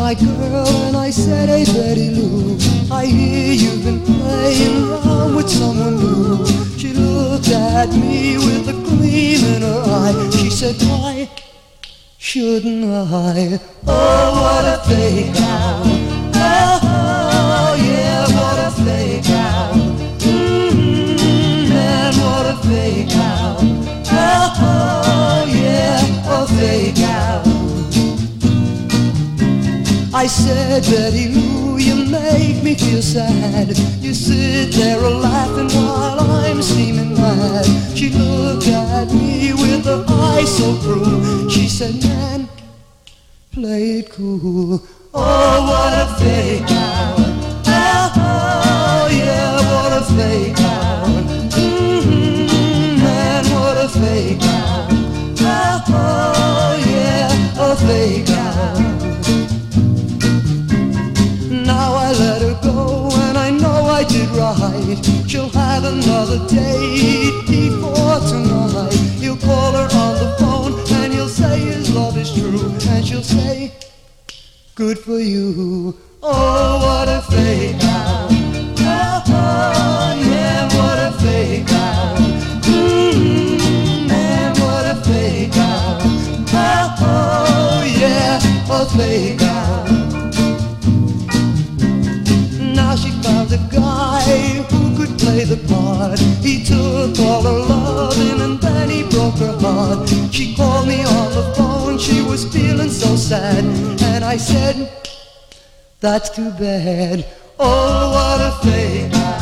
my girl and I said, hey Betty Lou, I hear you've been playing around with someone new. She looked at me with a gleam in her eye. She said, why shouldn't I? Oh, what a fake out. Oh, yeah, what a fake out. Man, what a fake out. Oh, yeah, a fake out. I said, Betty Lou, you make me feel sad. You sit there a-laughing while I'm steaming mad. She looked at me with her eyes so cruel. She said, man, play it cool. Oh, what a fake out. Oh, yeah, what a fake out. Man, what a fake out. Oh, yeah, a fake out. Now I let her go and I know I did right. She'll have another date before tonight. He'll call her on the phone and he'll say his love is true. And she'll say, good for you. Oh, what a fake out. Oh, yeah, what a fake out. Man, what a fake out. Oh, yeah, a fake out. Now she found a guy who could play the part. He took all her loving and then he broke her heart. She called me on the phone, she was feeling so sad. And I said, that's too bad. Oh, what a fake out.